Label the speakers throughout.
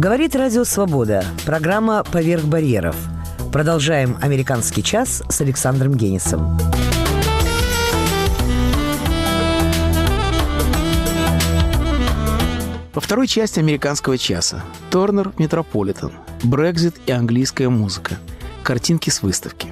Speaker 1: Говорит Радио Свобода. Программа «Поверх барьеров». Продолжаем «Американский час» с Александром Генисом.
Speaker 2: Во второй части «Американского часа» Торнер, Метрополитен, Брексит и английская музыка. Картинки с выставки.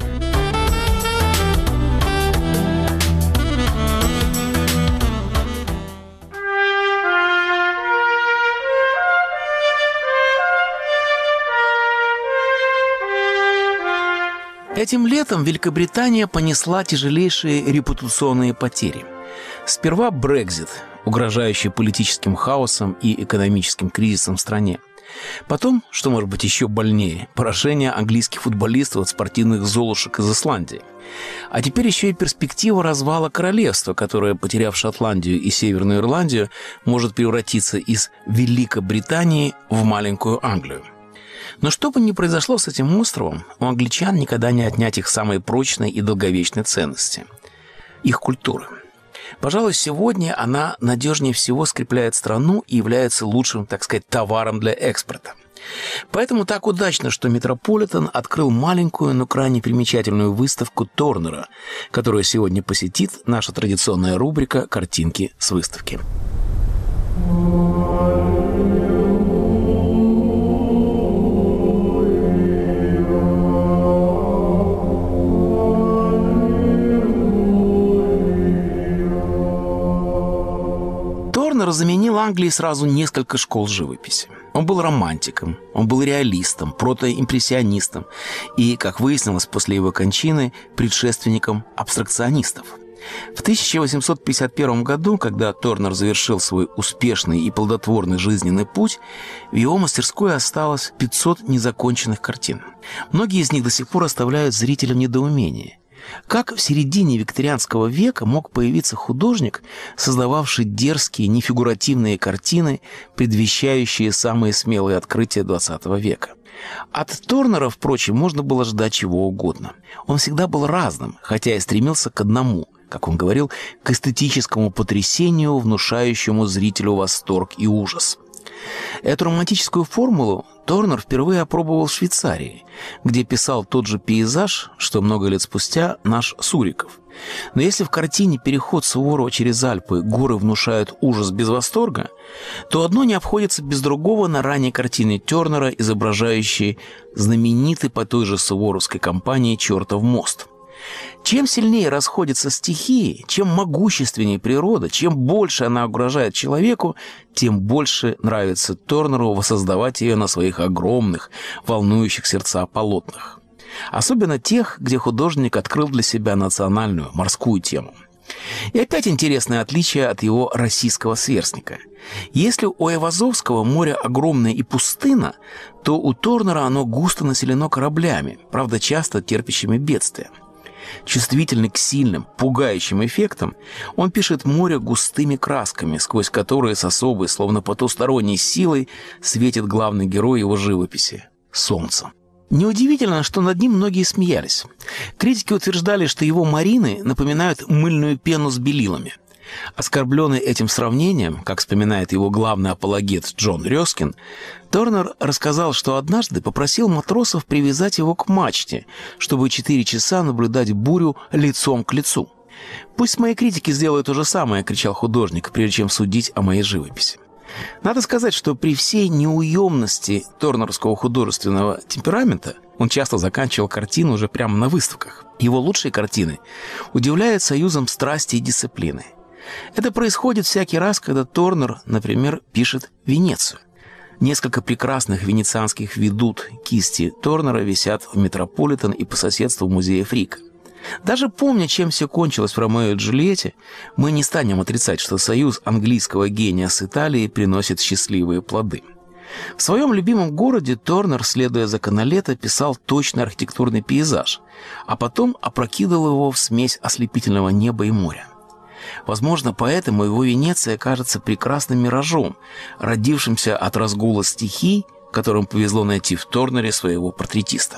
Speaker 2: Этим летом Великобритания понесла тяжелейшие репутационные потери. Сперва Брексит, угрожающий политическим хаосом и экономическим кризисом в стране. Потом, что может быть еще больнее, поражение английских футболистов от спортивных золушек из Исландии. А теперь еще и перспектива развала королевства, которое, потеряв Шотландию и Северную Ирландию, может превратиться из Великобритании в маленькую Англию. Но что бы ни произошло с этим островом, у англичан никогда не отнять их самые прочные и долговечные ценности – их культуры. Пожалуй, сегодня она надежнее всего скрепляет страну и является лучшим, так сказать, товаром для экспорта. Поэтому так удачно, что Метрополитен открыл маленькую, но крайне примечательную выставку Торнера, которую сегодня посетит наша традиционная рубрика «Картинки с выставки». Торнер заменил Англии сразу несколько школ живописи. Он был романтиком, он был реалистом, протоимпрессионистом и, как выяснилось после его кончины, предшественником абстракционистов. В 1851 году, когда Торнер завершил свой успешный и плодотворный жизненный путь, в его мастерской осталось 500 незаконченных картин. Многие из них до сих пор оставляют зрителям недоумение. Как в середине викторианского века мог появиться художник, создававший дерзкие, нефигуративные картины, предвещающие самые смелые открытия XX века? От Торнера, впрочем, можно было ждать чего угодно. Он всегда был разным, хотя и стремился к одному, как он говорил, к эстетическому потрясению, внушающему зрителю восторг и ужас. Эту романтическую формулу Торнер впервые опробовал в Швейцарии, где писал тот же пейзаж, что много лет спустя наш Суриков. Но если в картине «Переход Суворова через Альпы» горы внушают ужас без восторга, то одно не обходится без другого на ранней картине Торнера, изображающей знаменитый по той же суворовской кампании «Чертов мост». Чем сильнее расходятся стихии, чем могущественнее природа, чем больше она угрожает человеку, тем больше нравится Торнеру воссоздавать ее на своих огромных, волнующих сердца полотнах. Особенно тех, где художник открыл для себя национальную, морскую тему. И опять интересное отличие от его российского сверстника. Если у Айвазовского море огромное и пустынно, то у Торнера оно густо населено кораблями, правда, часто терпящими бедствия. Чувствительный к сильным, пугающим эффектам, он пишет море густыми красками, сквозь которые с особой, словно потусторонней силой светит главный герой его живописи – солнце. Неудивительно, что над ним многие смеялись. Критики утверждали, что его марины напоминают мыльную пену с белилами. Оскорбленный этим сравнением, как вспоминает его главный апологет Джон Рёскин, Торнер рассказал, что однажды попросил матросов привязать его к мачте, чтобы 4 часа наблюдать бурю лицом к лицу. «Пусть мои критики сделают то же самое», — кричал художник, прежде чем судить о моей живописи. Надо сказать, что при всей неуемности торнеровского художественного темперамента он часто заканчивал картину уже прямо на выставках. Его лучшие картины удивляют союзом страсти и дисциплины. Это происходит всякий раз, когда Торнер, например, пишет «Венецию». Несколько прекрасных венецианских ведут кисти Торнера висят в Метрополитен и по соседству в музее Фрика. Даже помня, чем все кончилось в «Ромео и Джульетте», мы не станем отрицать, что союз английского гения с Италией приносит счастливые плоды. В своем любимом городе Торнер, следуя за Каналетто, писал точный архитектурный пейзаж, а потом опрокидывал его в смесь ослепительного неба и моря. Возможно, поэтому его Венеция кажется прекрасным миражом, родившимся от разгула стихий, которым повезло найти в Торнере своего портретиста.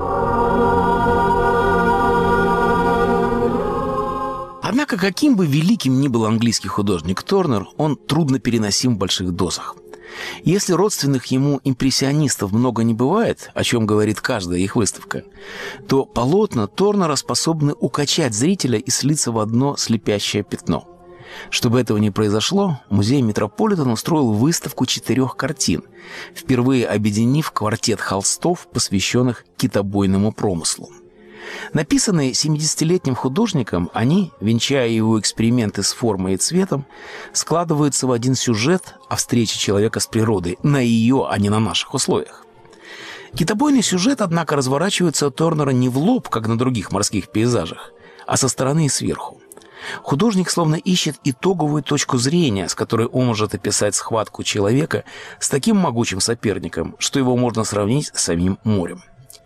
Speaker 2: Однако, каким бы великим ни был английский художник Торнер, он трудно переносим в больших дозах. Если родственных ему импрессионистов много не бывает, о чем говорит каждая их выставка, то полотна Торнера способны укачать зрителя и слиться в одно слепящее пятно. Чтобы этого не произошло, музей Метрополитен устроил выставку 4 картин, впервые объединив квартет холстов, посвященных китобойному промыслу. Написанные 70-летним художником, они, венчая его эксперименты с формой и цветом, складываются в один сюжет о встрече человека с природой, на ее, а не на наших условиях. Китобойный сюжет, однако, разворачивается у Торнера не в лоб, как на других морских пейзажах, а со стороны и сверху. Художник словно ищет итоговую точку зрения, с которой он может описать схватку человека с таким могучим соперником, что его можно сравнить с самим морем.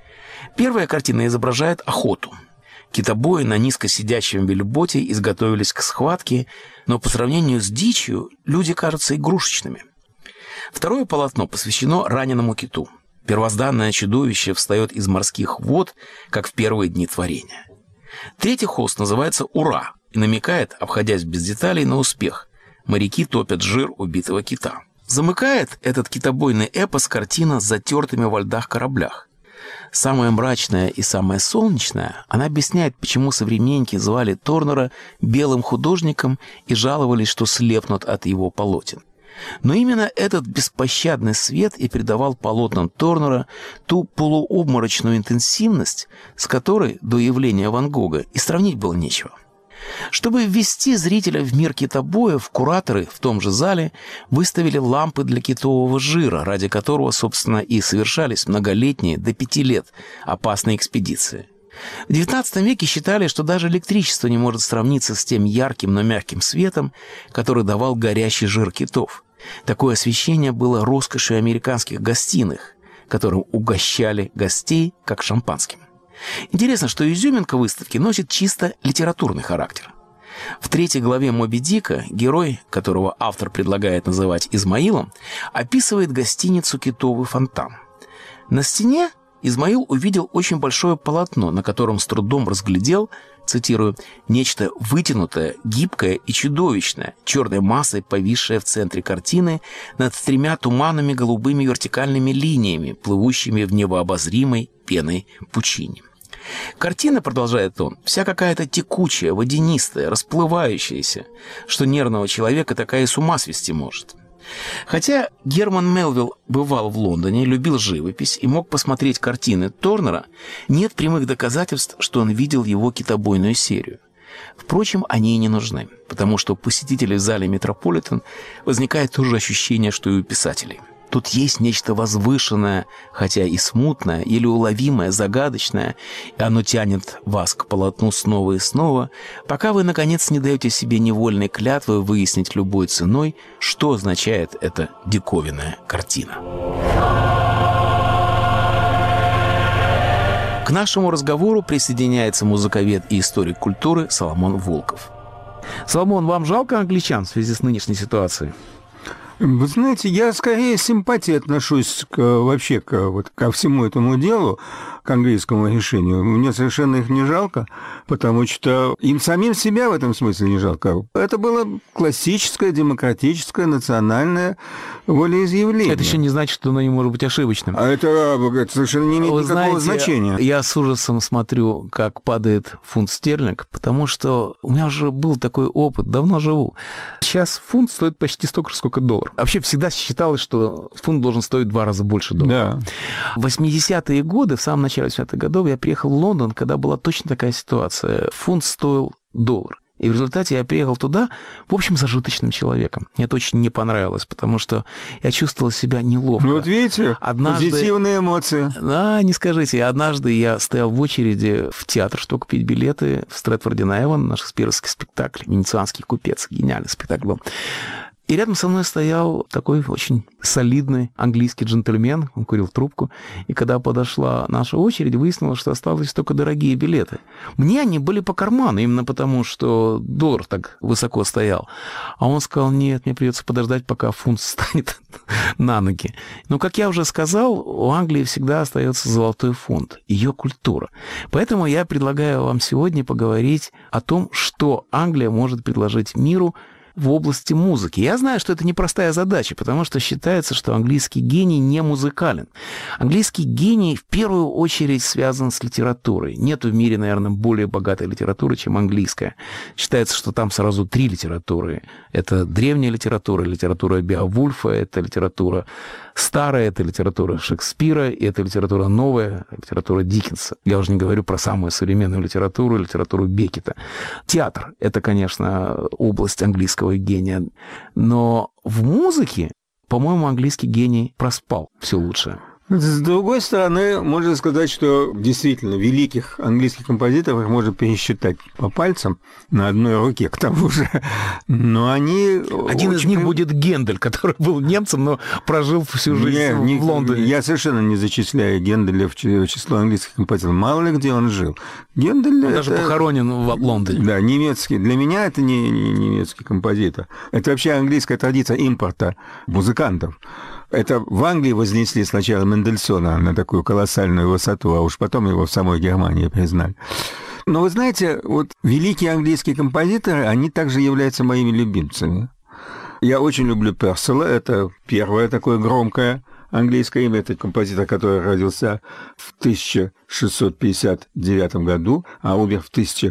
Speaker 2: Первая картина изображает охоту. Китобои на низко сидящем вельботе изготовились к схватке, но по сравнению с дичью люди кажутся игрушечными. Второе полотно посвящено раненому киту. Первозданное чудовище встает из морских вод, как в первые дни творения. Третий холст называется «Ура» и намекает, обходясь без деталей, на успех. Моряки топят жир убитого кита. Замыкает этот китобойный эпос картина с затертыми во льдах кораблях. Самая мрачная и самая солнечная, она объясняет, почему современники звали Торнера белым художником и жаловались, что слепнут от его полотен. Но именно этот беспощадный свет и придавал полотнам Торнера ту полуобморочную интенсивность, с которой до явления Ван Гога и сравнить было нечего. Чтобы ввести зрителя в мир китобоев, кураторы в том же зале выставили лампы для китового жира, ради которого, собственно, и совершались многолетние, до 5 лет, опасные экспедиции. В XIX веке считали, что даже электричество не может сравниться с тем ярким, но мягким светом, который давал горящий жир китов. Такое освещение было роскошью американских гостиных, которым угощали гостей как шампанским. Интересно, что изюминка выставки носит чисто литературный характер. В 3 главе «Моби Дика» герой, которого автор предлагает называть Измаилом, описывает гостиницу «Китовый фонтан». На стене Измаил увидел очень большое полотно, на котором с трудом разглядел, цитирую, «нечто вытянутое, гибкое и чудовищное, черной массой, повисшее в центре картины над 3 туманными голубыми вертикальными линиями, плывущими в невообозримой пеной пучине». Картина, продолжает он, вся какая-то текучая, водянистая, расплывающаяся, что нервного человека такая и с ума свести может. Хотя Герман Мелвилл бывал в Лондоне, любил живопись и мог посмотреть картины Торнера, нет прямых доказательств, что он видел его китобойную серию. Впрочем, они и не нужны, потому что у посетителей в зале Метрополитен возникает то же ощущение, что и у писателей. Тут есть нечто возвышенное, хотя и смутное, еле уловимое, загадочное, и оно тянет вас к полотну снова и снова, пока вы, наконец, не даете себе невольной клятвы выяснить любой ценой, что означает эта диковинная картина. К нашему разговору присоединяется музыковед и историк культуры Соломон Волков. Соломон, вам жалко англичан в связи с нынешней ситуацией?
Speaker 3: Вы знаете, я скорее с симпатией отношусь вообще ко всему этому делу, к английскому решению. Мне совершенно их не жалко, потому что им самим себя в этом смысле не жалко. Это было классическое, демократическое, национальное волеизъявление.
Speaker 2: Это еще не значит, что оно не может быть ошибочным.
Speaker 3: А это совершенно не имеет никакого значения.
Speaker 2: Я с ужасом смотрю, как падает фунт стерлинг, потому что у меня уже был такой опыт, давно живу. Сейчас фунт стоит почти столько же, сколько доллар. Вообще всегда считалось, что фунт должен стоить в 2 раза больше доллара. Да. В 80-е годы, в самом начале 80-х годов, я приехал в Лондон, когда была точно такая ситуация. Фунт стоил $1. И в результате я приехал туда, в общем, зажиточным человеком. Мне это очень не понравилось, потому что я чувствовал себя неловко.
Speaker 3: Ну вот видите, позитивные эмоции.
Speaker 2: Да, не скажите. Однажды я стоял в очереди в театр, чтобы купить билеты в Стрэтфорде-на-Эвон, наш шекспировский спектакль «Венецианский купец». Гениальный спектакль был. И рядом со мной стоял такой очень солидный английский джентльмен, он курил трубку, и когда подошла наша очередь, выяснилось, что осталось только дорогие билеты. Мне они были по карману, именно потому, что доллар так высоко стоял. А он сказал, нет, мне придется подождать, пока фунт встанет на ноги. Но, как я уже сказал, у Англии всегда остается золотой фунт, ее культура. Поэтому я предлагаю вам сегодня поговорить о том, что Англия может предложить миру в области музыки. Я знаю, что это непростая задача, потому что считается, что английский гений не музыкален. Английский гений в первую очередь связан с литературой. Нет в мире, наверное, более богатой литературы, чем английская. Считается, что там сразу 3 литературы. Это древняя литература, литература Беовульфа, это литература старая, это литература Шекспира, и это литература новая, литература Диккенса. Я уже не говорю про самую современную литературу, литературу Беккета. Театр — это, конечно, область английского гения. Но в музыке, по-моему, английский гений проспал все лучшее.
Speaker 3: С другой стороны, можно сказать, что действительно великих английских композиторов можно пересчитать по пальцам на одной руке, к тому же. Но они...
Speaker 2: Один из них будет Гендель, который был немцем, но прожил всю жизнь в Лондоне.
Speaker 3: Я совершенно не зачисляю Генделя в число английских композиторов. Мало ли где он жил. Гендель...
Speaker 2: Он даже похоронен в Лондоне.
Speaker 3: Да, немецкий. Для меня это не немецкий композитор. Это вообще английская традиция импорта музыкантов. Это в Англии вознесли сначала Мендельсона на такую колоссальную высоту, а уж потом его в самой Германии признали. Но вы знаете, вот великие английские композиторы, они также являются моими любимцами. Я очень люблю Перселла, это первое такое громкое английское имя. Это композитор, который родился в 1659 году, а умер в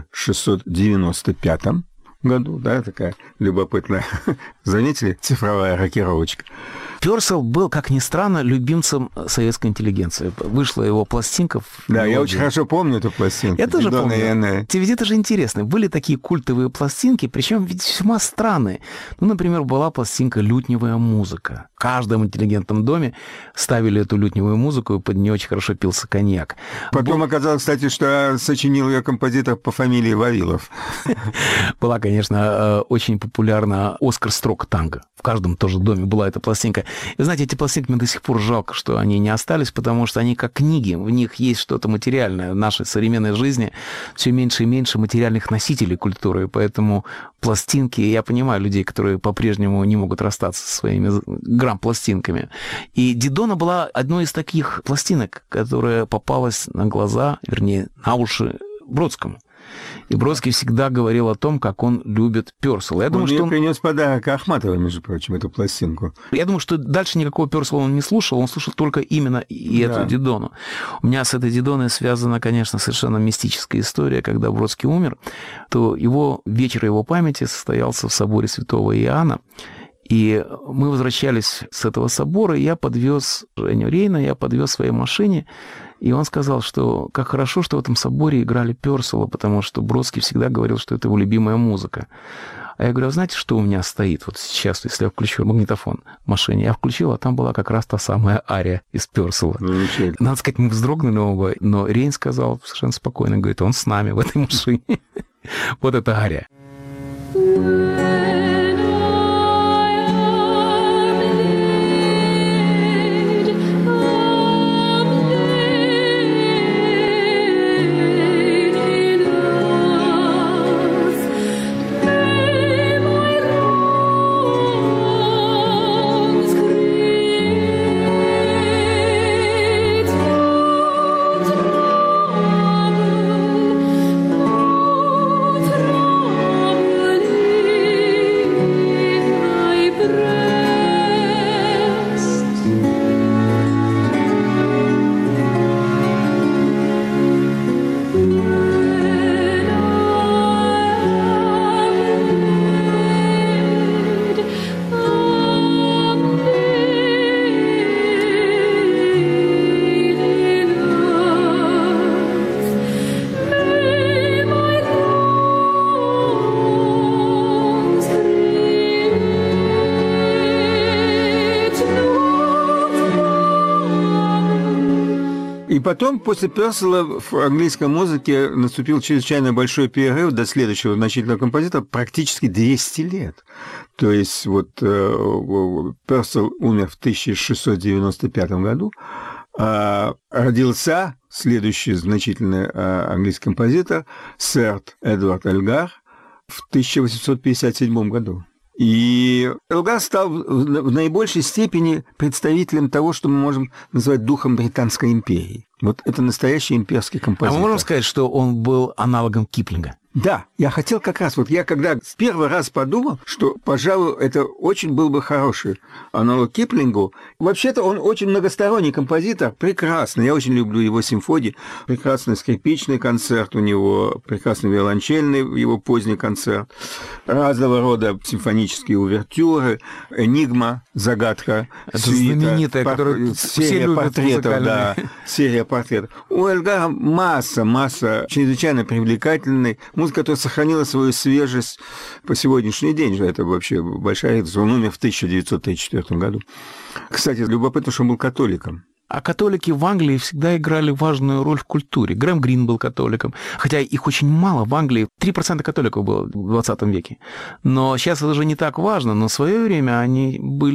Speaker 3: 1695 году. Да, такая любопытная, заметили, цифровая рокировочка.
Speaker 2: Перселл был, как ни странно, любимцем советской интеллигенции. Вышла его пластинка.
Speaker 3: Да, я очень хорошо помню эту пластинку.
Speaker 2: Я тоже помню. Ведь это же интересно. Были такие культовые пластинки, причем весьма странные. Ну, например, была пластинка «Лютневая музыка». В каждом интеллигентном доме ставили эту лютневую музыку, и под нее очень хорошо пился коньяк.
Speaker 3: Потом оказалось, кстати, что сочинил ее композитор по фамилии Вавилов.
Speaker 2: Была, конечно, очень популярна «Оскар Строк» танго. В каждом тоже доме была эта пластинка. И, знаете, эти пластинки мне до сих пор жалко, что они не остались, потому что они как книги, в них есть что-то материальное. В нашей современной жизни все меньше и меньше материальных носителей культуры, поэтому пластинки, я понимаю людей, которые по-прежнему не могут расстаться со своими грамм-пластинками. И Дидона была одной из таких пластинок, которая попалась на глаза, вернее, на уши Бродскому. И Бродский всегда говорил о том, как он любит Перселла.
Speaker 3: Он принес подарок Ахматовой, между прочим, эту пластинку.
Speaker 2: Я думаю, что дальше никакого Перселла он не слушал, он слушал только именно эту Дидону. У меня с этой Дидоной связана, конечно, совершенно мистическая история. Когда Бродский умер, то вечер его памяти состоялся в соборе святого Иоанна. И мы возвращались с этого собора, и я подвез Женю Рейна, я подвез в своей машине, и он сказал, что как хорошо, что в этом соборе играли Перселла, потому что Бродский всегда говорил, что это его любимая музыка. А я говорю, а знаете, что у меня стоит вот сейчас, если я включу магнитофон в машине? Я включил, а там была как раз та самая ария из Перселла. Надо сказать, мы вздрогнули оба, но Рейн сказал совершенно спокойно, говорит, он с нами в этой машине. Вот это ария.
Speaker 3: И потом, после Перселла, в английской музыке наступил чрезвычайно большой перерыв до следующего значительного композитора, практически 200 лет. То есть вот Перселл умер в 1695 году, а родился следующий значительный английский композитор, сэр Эдвард Элгар, в 1857 году. И Элгар стал в наибольшей степени представителем того, что мы можем назвать духом Британской империи. Вот это настоящий имперский композитор.
Speaker 2: А мы можем сказать, что он был аналогом Киплинга?
Speaker 3: Да, я хотел как раз, я когда в первый раз подумал, что, пожалуй, это очень был бы хороший аналог Киплингу. Вообще-то он очень многосторонний композитор, прекрасный. Я очень люблю его симфонии. Прекрасный скрипичный концерт у него, прекрасный виолончельный его поздний концерт, разного рода симфонические увертюры, энигма, загадка,
Speaker 2: это свита, знаменитая, которую все любят,
Speaker 3: портретов, да, серия портретов. У Эльгара масса чрезвычайно привлекательной. Музыка, которая сохранила свою свежесть по сегодняшний день же. Это вообще большая редкость. Он умер в 1934 году. Кстати, любопытно, что он был католиком.
Speaker 2: А католики в Англии всегда играли важную роль в культуре. Грэм Грин был католиком, хотя их очень мало в Англии. 3% католиков было в 20 веке. Но сейчас это уже не так важно. Но в свое время они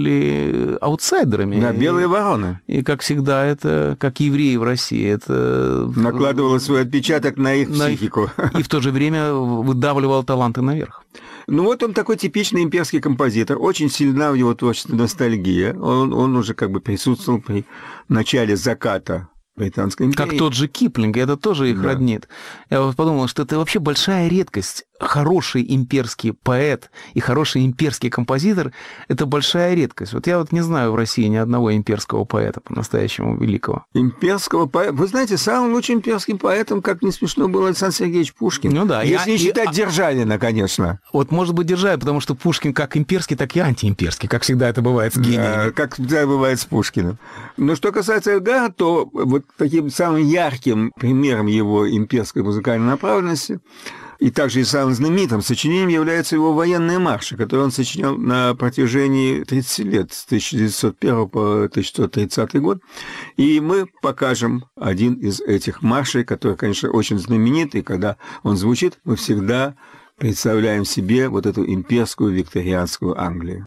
Speaker 2: были аутсайдерами.
Speaker 3: Да, белые вороны.
Speaker 2: И, как всегда, это, как евреи в России, это...
Speaker 3: накладывало свой отпечаток на их психику.
Speaker 2: И в то же время выдавливало таланты наверх.
Speaker 3: Ну вот он такой типичный имперский композитор. Очень сильна в его творчестве ностальгия. Он уже как бы присутствовал при начале заката Британской империи.
Speaker 2: Как тот же Киплинг, это тоже их роднит. Я вот подумал, что это вообще большая редкость. Хороший имперский поэт и хороший имперский композитор – это большая редкость. Вот я не знаю в России ни одного имперского поэта по-настоящему великого.
Speaker 3: Имперского поэта? Вы знаете, самым лучшим имперским поэтом, как не смешно, был Александр Сергеевич Пушкин.
Speaker 2: Ну да.
Speaker 3: Если не считать Державина, конечно.
Speaker 2: Вот, может быть, Державин, потому что Пушкин как имперский, так и антиимперский, как всегда это бывает с гениями.
Speaker 3: Да, как всегда бывает с Пушкиным. Но что касается Эльгара, то вот таким самым ярким примером его имперской музыкальной направленности и также и самым знаменитым сочинением являются его военные марши, которые он сочинял на протяжении 30 лет, с 1901 по 1930 год. И мы покажем один из этих маршей, который, конечно, очень знаменитый. Когда он звучит, мы всегда представляем себе вот эту имперскую викторианскую Англию.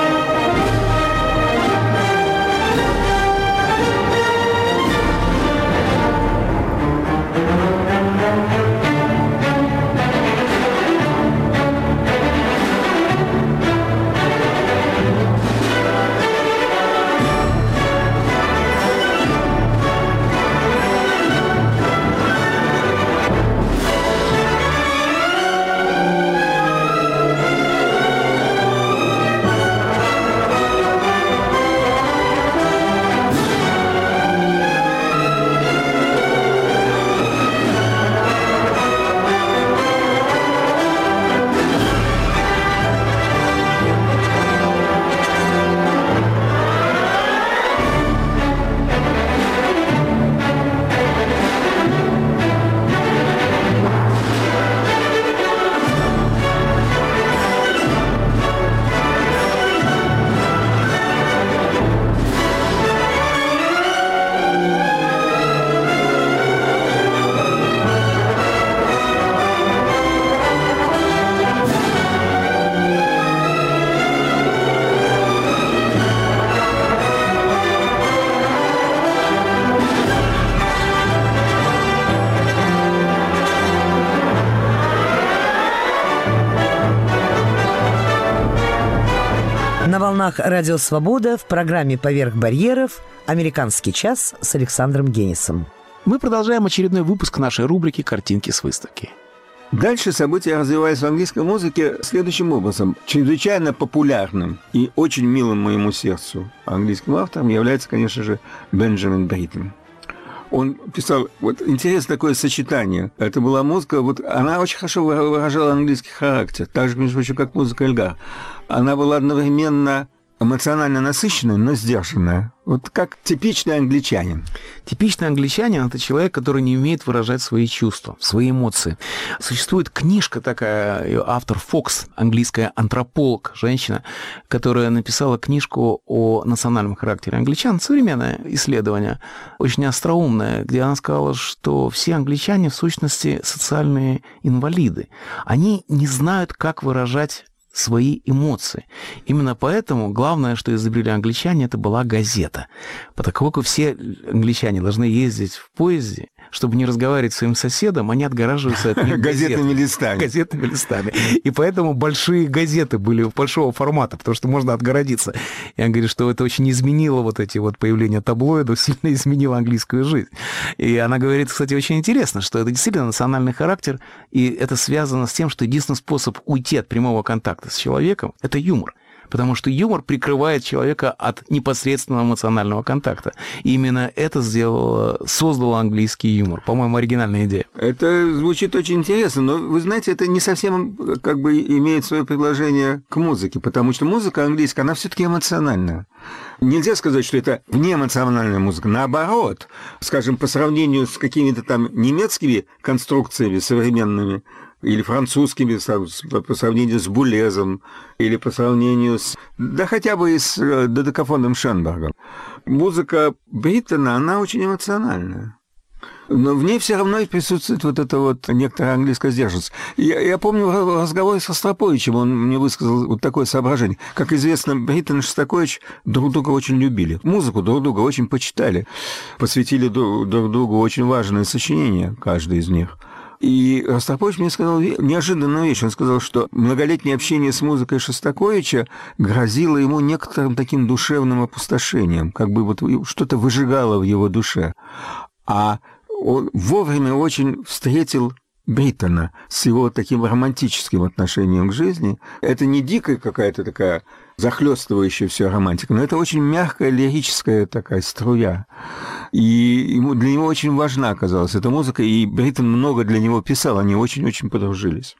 Speaker 1: На волнах «Радио Свобода» в программе «Поверх барьеров» «Американский час» с Александром Генисом.
Speaker 2: Мы продолжаем очередной выпуск нашей рубрики «Картинки с выставки».
Speaker 3: Дальше события развивались в английской музыке следующим образом. Чрезвычайно популярным и очень милым моему сердцу английским автором является, конечно же, Бенджамин Бриттен. Он писал, интересное такое сочетание. Это была музыка, она очень хорошо выражала английский характер, так же, между прочим, как музыка Эльгара. Она была одновременно эмоционально насыщенная, но сдержанная. Как типичный англичанин.
Speaker 2: Типичный англичанин – это человек, который не умеет выражать свои чувства, свои эмоции. Существует книжка такая, ее автор Фокс, английская антрополог, женщина, которая написала книжку о национальном характере англичан, современное исследование, очень остроумное, где она сказала, что все англичане в сущности социальные инвалиды. Они не знают, как выражать свои эмоции. Именно поэтому главное, что изобрели англичане, это была газета. Поскольку все англичане должны ездить в поезде, чтобы не разговаривать с своим соседом, они отгораживаются от них
Speaker 3: газетными листами.
Speaker 2: И поэтому большие газеты были большого формата, потому что можно отгородиться. И он говорит, что это очень изменило вот эти вот появления таблоидов, сильно изменило английскую жизнь. И она говорит, кстати, очень интересно, что это действительно национальный характер, и это связано с тем, что единственный способ уйти от прямого контакта с человеком – это юмор. Потому что юмор прикрывает человека от непосредственного эмоционального контакта. И именно это создало английский юмор. По-моему, оригинальная идея.
Speaker 3: Это звучит очень интересно, но, вы знаете, это не совсем как бы имеет свое предложение к музыке, потому что музыка английская, она все-таки эмоциональная. Нельзя сказать, что это неэмоциональная музыка. Наоборот, скажем, по сравнению с какими-то там немецкими конструкциями современными, или французскими, по сравнению с Булезом, или по сравнению с... да хотя бы и с додекафонным Шенбергом. Музыка Бриттона, она очень эмоциональная. Но в ней все равно присутствует вот эта вот некоторая английская сдержанность. Я помню в разговоре с Ростроповичем, он мне высказал вот такое соображение. Как известно, Бриттон и Шостакович друг друга очень любили. Музыку друг друга очень почитали. Посвятили друг другу очень важные сочинения, каждый из них. И Ростропович мне сказал неожиданную вещь. Он сказал, что многолетнее общение с музыкой Шостаковича грозило ему некоторым таким душевным опустошением, как бы вот что-то выжигало в его душе. А он вовремя очень встретил Бриттона с его таким романтическим отношением к жизни. Это не дикая какая-то такая захлёстывающая все романтика, но это очень мягкая лирическая такая струя. И для него очень важна оказалась эта музыка, и Бриттон много для него писал, они очень-очень подружились.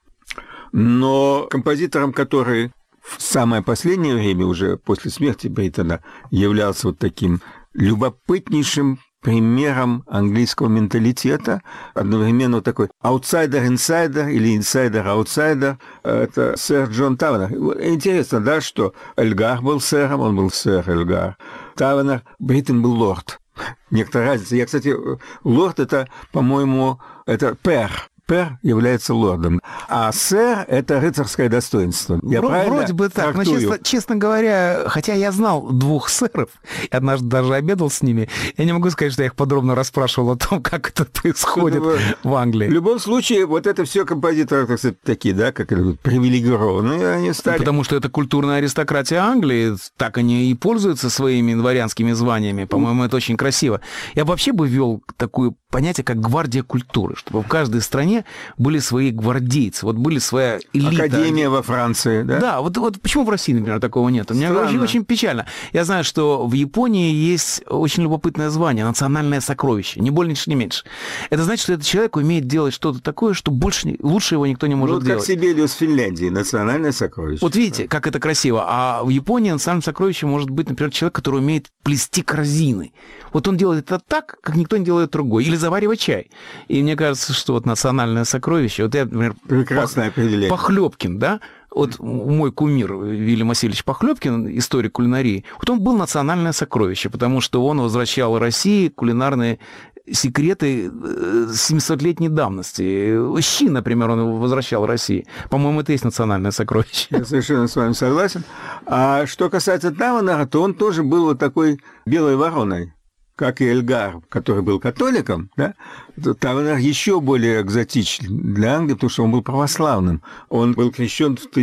Speaker 3: Но композитором, который в самое последнее время, уже после смерти Бриттона, являлся вот таким любопытнейшим примером английского менталитета, одновременно вот такой аутсайдер-инсайдер или инсайдер-аутсайдер, это сэр Джон Тавернер. Интересно, да, что Эльгар был сэром, он был сэр Эльгар. Тавернер, Бриттон был лорд. Некоторая разница. Я, кстати, лорд это, по-моему, это пэр. Пэр является лордом, а сэр – это рыцарское достоинство. Я
Speaker 2: вроде бы так,
Speaker 3: трактую?
Speaker 2: Но, честно говоря, хотя я знал двух сэров, я однажды даже обедал с ними, я не могу сказать, что я их подробно расспрашивал о том, как это происходит в Англии.
Speaker 3: В любом случае, вот это все композиторы, так сказать, такие, да, как это, привилегированные они стали.
Speaker 2: Потому что это культурная аристократия Англии, так они и пользуются своими дворянскими званиями, по-моему, это очень красиво. Я вообще бы ввел такое понятие, как гвардия культуры, чтобы в каждой стране были свои гвардейцы, вот были своя элита.
Speaker 3: Академия во Франции, да?
Speaker 2: Да, вот почему в России, например, такого нет? Мне очень печально. Я знаю, что в Японии есть очень любопытное звание, национальное сокровище, ни больше, ни меньше. Это значит, что этот человек умеет делать что-то такое, что лучше его никто не может делать.
Speaker 3: Как Сибелиус в Финляндии, национальное сокровище.
Speaker 2: Вот видите, как это красиво. А в Японии национальным сокровищем может быть, например, человек, который умеет плести корзины. Вот он делает это так, как никто не делает другой. Или заваривать чай. И мне кажется, что вот национальное сокровище... Вот я, например,
Speaker 3: прекрасное определение.
Speaker 2: Похлёбкин, да? Вот мой кумир Вильям Васильевич Похлёбкин, историк кулинарии, вот он был национальное сокровище, потому что он возвращал России кулинарные секреты 700-летней давности. Щи, например, он возвращал России. По-моему, это и есть национальное сокровище.
Speaker 3: Я совершенно с вами согласен. А что касается Тавернера, то он тоже был вот такой белой вороной, как и Эльгар, который был католиком, да, Тавернер еще более экзотичен для Англии, потому что он был православным. Он был крещен в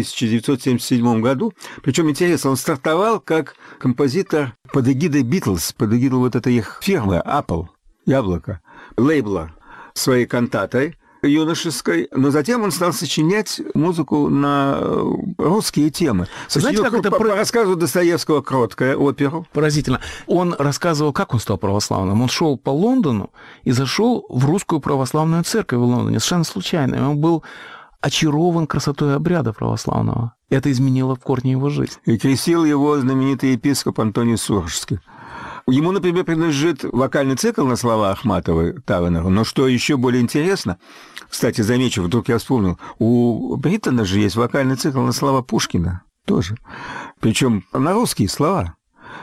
Speaker 3: 1977 году. Причем интересно, он стартовал как композитор под эгидой Битлз, под эгидой вот этой их фирмы Apple, яблоко, лейбла, своей кантатой юношеской, но затем он стал сочинять музыку на русские темы.
Speaker 2: Знаете, как это
Speaker 3: по рассказу Достоевского «Кроткая» оперу.
Speaker 2: Поразительно. Он рассказывал, как он стал православным. Он шел по Лондону и зашел в русскую православную церковь в Лондоне. Совершенно случайно. Он был очарован красотой обряда православного. Это изменило в корне его жизнь.
Speaker 3: И крестил его знаменитый епископ Антоний Сурожский. Ему, например, принадлежит вокальный цикл на слова Ахматовой Тавернеру. Но что еще более интересно, кстати, замечу, вдруг я вспомнил, у Бриттона же есть вокальный цикл на слова Пушкина тоже. Причем на русские слова.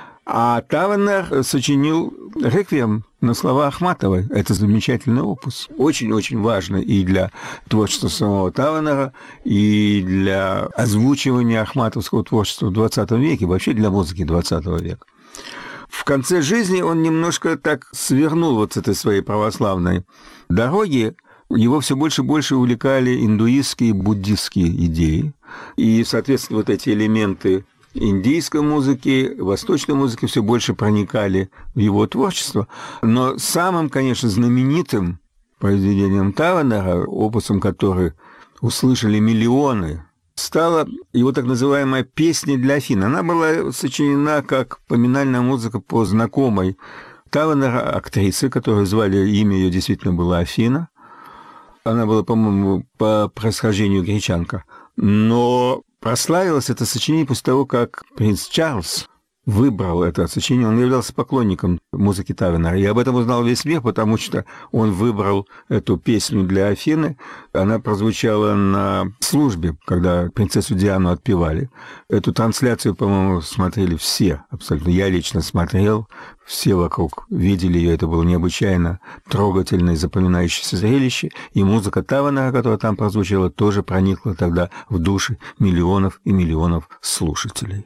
Speaker 3: А Тавернер сочинил реквием на слова Ахматовой. Это замечательный опус. Очень-очень важно и для творчества самого Тавернера, и для озвучивания ахматовского творчества в 20 веке, вообще для музыки 20 века. В конце жизни он немножко так свернул вот с этой своей православной дороги. Его все больше и больше увлекали индуистские, буддистские идеи. И, соответственно, вот эти элементы индийской музыки, восточной музыки все больше проникали в его творчество. Но самым, конечно, знаменитым произведением Тавенера, опусом который услышали миллионы, стала его так называемая «Песня для Афин». Она была сочинена как поминальная музыка по знакомой Тавенера актрисе, которую звали, имя ее действительно было Афина. Она была, по-моему, по происхождению гречанка. Но прославилось это сочинение после того, как принц Чарльз выбрал это сочинение. Он являлся поклонником музыки Тавенера. И об этом узнал весь мир, потому что он выбрал эту песню для Афины. Она прозвучала на службе, когда принцессу Диану отпевали. Эту трансляцию, по-моему, смотрели все абсолютно. Я лично смотрел. Все вокруг видели ее. Это было необычайно трогательное и запоминающееся зрелище. И музыка Тавенера, которая там прозвучала, тоже проникла тогда в души миллионов и миллионов слушателей.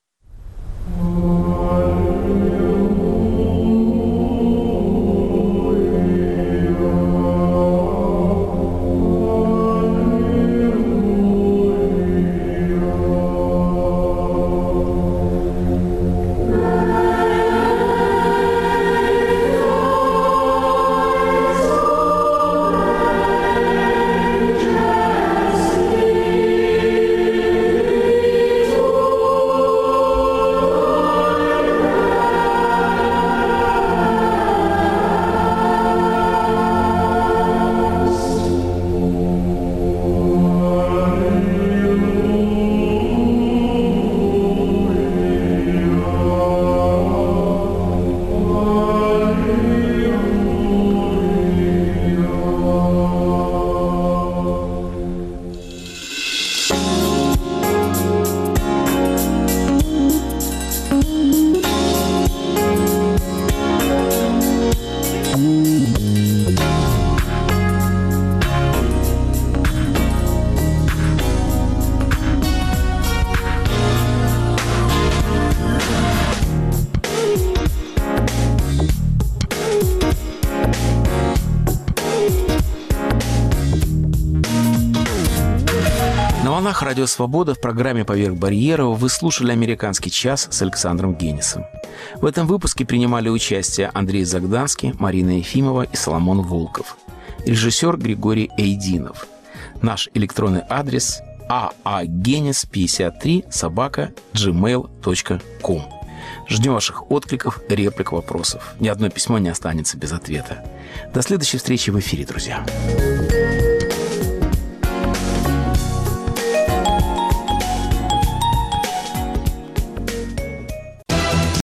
Speaker 2: Радио «Свобода» в программе «Поверх барьеров» вы слушали «Американский час» с Александром Генисом. В этом выпуске принимали участие Андрей Загданский, Марина Ефимова и Соломон Волков. Режиссер Григорий Эйдинов. Наш электронный адрес aagenis53@gmail.com. Ждем ваших откликов, реплик, вопросов. Ни одно письмо не останется без ответа. До следующей встречи в эфире, друзья.